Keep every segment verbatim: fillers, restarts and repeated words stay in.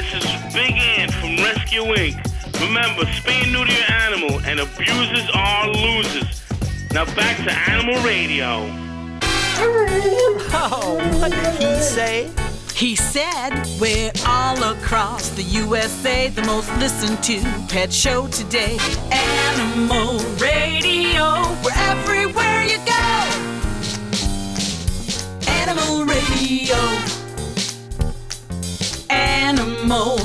this is Big Ant from Rescue Incorporated. Remember, spay and neuter your animal, and abusers are losers. Now back to Animal Radio. Oh, what did he say? He said, we're all across the U S A, the most listened to pet show today. Animal Radio, we're everywhere you go. Animal Radio. Animal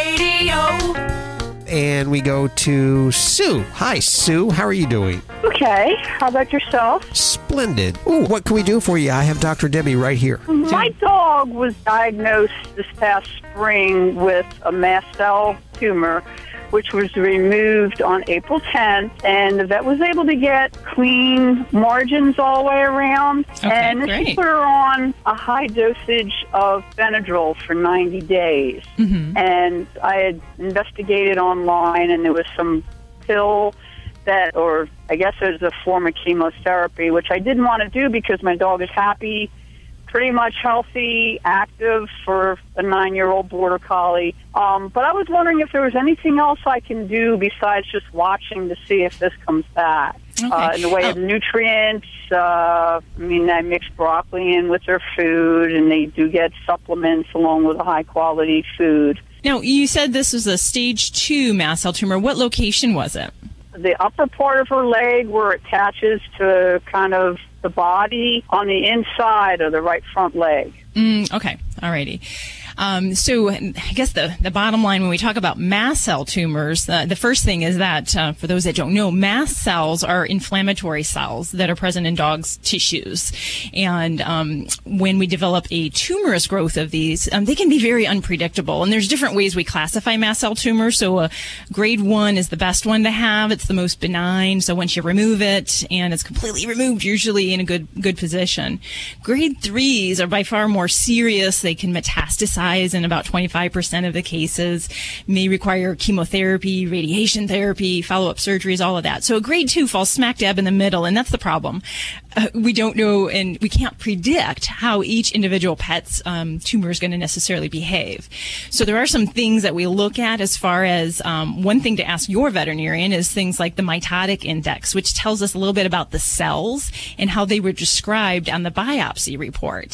Radio. And we go to Sue. Hi, Sue. How are you doing? Okay. How about yourself? Splendid. Ooh, what can we do for you? I have Doctor Debbie right here. My dog was diagnosed this past spring with a mast cell tumor, which was removed on April tenth, and the vet was able to get clean margins all the way around. Okay, and great. she put her on a high dosage of Benadryl for ninety days. Mm-hmm. And I had investigated online, and there was some pill that, or I guess it was a form of chemotherapy, which I didn't want to do because my dog is happy, pretty much healthy, active for a nine-year-old border collie. Um, but I was wondering if there was anything else I can do besides just watching to see if this comes back. Okay. Uh, in the way oh. of nutrients, uh, I mean, I mix broccoli in with their food, and they do get supplements along with a high-quality food. Now, you said this was a stage two mast cell tumor. What location was it? The upper part of her leg where it attaches to kind of the body on the inside of the right front leg. Mm, okay. Alrighty. Um, so I guess the, the bottom line when we talk about mast cell tumors, uh, the first thing is that, uh, for those that don't know, mast cells are inflammatory cells that are present in dogs' tissues. And um, when we develop a tumorous growth of these, um, they can be very unpredictable. And there's different ways we classify mast cell tumors. So uh, grade one is the best one to have. It's the most benign. So once you remove it, and it's completely removed, usually in a good good position. Grade threes are by far more serious. They can metastasize in about twenty-five percent of the cases, may require chemotherapy, radiation therapy, follow-up surgeries, all of that. So a grade two falls smack dab in the middle, and that's the problem. Uh, we don't know, and we can't predict how each individual pet's um, tumor is going to necessarily behave. So there are some things that we look at as far as um, one thing to ask your veterinarian is things like the mitotic index, which tells us a little bit about the cells and how they were described on the biopsy report.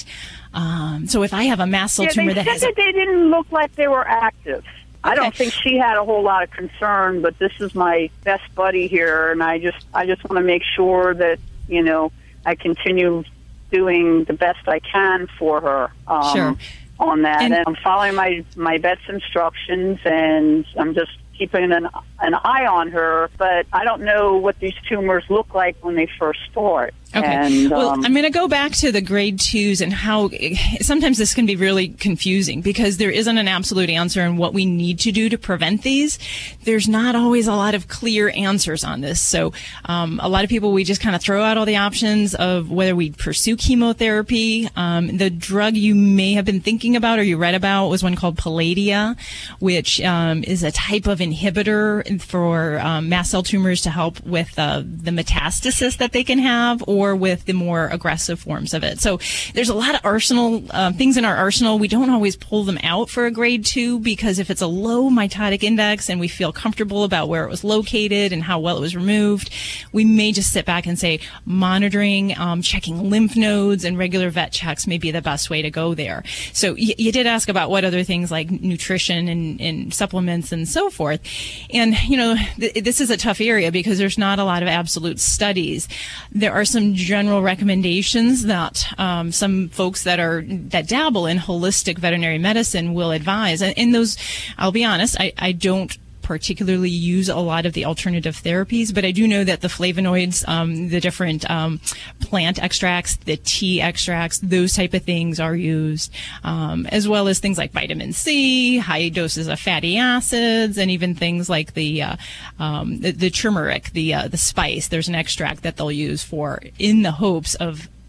Um, so if I have a mast cell yeah, tumor they that said has that they didn't look like they were active. I Okay. don't think she had a whole lot of concern, but this is my best buddy here, and I just I just want to make sure that, you know, I continue doing the best I can for her um, Sure. on that. And- And I'm following my, my vet's instructions, and I'm just keeping an, an eye on her, but I don't know what these tumors look like when they first start. Okay. And, well, um, I'm going to go back to the grade twos and how sometimes this can be really confusing because there isn't an absolute answer on what we need to do to prevent these. There's not always a lot of clear answers on this. So um, a lot of people, we just kind of throw out all the options of whether we pursue chemotherapy. Um, the drug you may have been thinking about or you read about was one called Palladia, which um, is a type of inhibitor for um, mast cell tumors to help with uh, the metastasis that they can have, or with the more aggressive forms of it. So there's a lot of arsenal, uh, things in our arsenal. We don't always pull them out for a grade two because if it's a low mitotic index and we feel comfortable about where it was located and how well it was removed, we may just sit back and say monitoring, um, checking lymph nodes and regular vet checks may be the best way to go there. So y- you did ask about what other things like nutrition and, and supplements and so forth. And, you know, th- this is a tough area because there's not a lot of absolute studies. There are some general recommendations that um, some folks that are that dabble in holistic veterinary medicine will advise. And in those, I'll be honest, I, I don't particularly use a lot of the alternative therapies, but I do know that the flavonoids, um, the different um, plant extracts, the tea extracts, those type of things are used, um, as well as things like vitamin C, high doses of fatty acids, and even things like the uh, um, the, the turmeric, the uh, the spice. There's an extract that they'll use for in the hopes of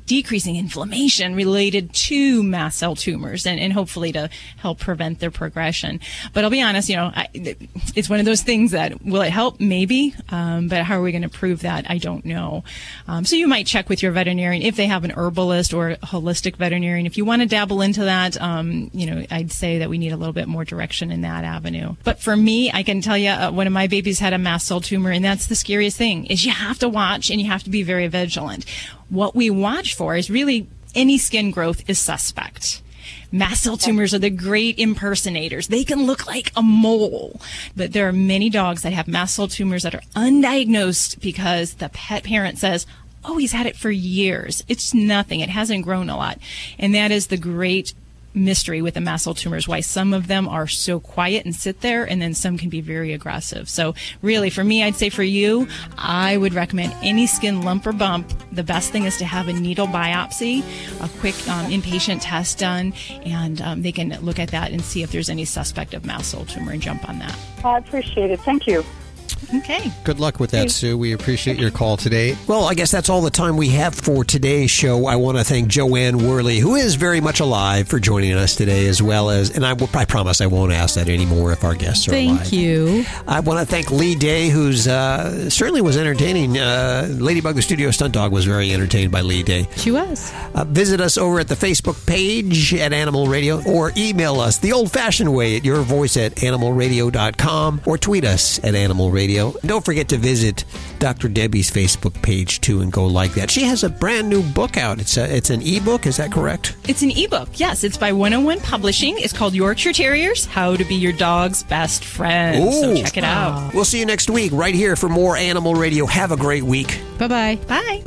decreasing inflammation related to mast cell tumors and, and hopefully to help prevent their progression. But I'll be honest, you know, I, it's one of those things that will it help? Maybe. Um, but how are we going to prove that? I don't know. Um, so you might check with your veterinarian if they have an herbalist or a holistic veterinarian. If you want to dabble into that, um, you know, I'd say that we need a little bit more direction in that avenue. But for me, I can tell you, uh, one of my babies had a mast cell tumor, and that's the scariest thing is you have to watch and you have to be very vigilant. What we watch for is really any skin growth is suspect. Mast cell tumors are the great impersonators. They can look like a mole, but there are many dogs that have mast cell tumors that are undiagnosed because the pet parent says, oh, he's had it for years. It's nothing. It hasn't grown a lot. And that is the great mystery with the mast cell tumors, why some of them are so quiet and sit there, and then some can be very aggressive. So really, for me, I'd say for you, I would recommend any skin lump or bump. The best thing is to have a needle biopsy, a quick um, inpatient test done, and um, they can look at that and see if there's any suspect of mast cell tumor and jump on that. I appreciate it. Thank you. Okay. Good luck with that, Sue. We appreciate your call today. Well, I guess that's all the time we have for today's show. I want to thank Joanne Worley, who is very much alive, for joining us today, as well as, and I, will, I promise I won't ask that anymore if our guests are Thank alive. Thank you. I want to thank Lee Day, who's uh, certainly was entertaining. Uh, Ladybug, the studio stunt dog, was very entertained by Lee Day. She was. Uh, visit us over at the Facebook page at Animal Radio, or email us the old-fashioned way at your voice at animal radio dot com, or tweet us at Animal Radio. Don't forget to visit Doctor Debbie's Facebook page, too, and go like that. She has a brand new book out. It's a, it's an ebook. Is that correct? It's an ebook. Yes, it's by one oh one Publishing. It's called Yorkshire Terriers, How to Be Your Dog's Best Friend. Ooh. So check it out. We'll see you next week right here for more Animal Radio. Have a great week. Bye-bye. Bye.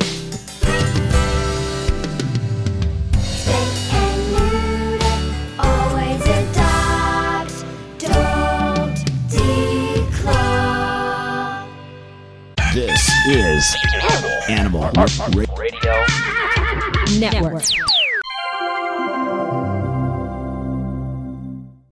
This is Animal Radio Network.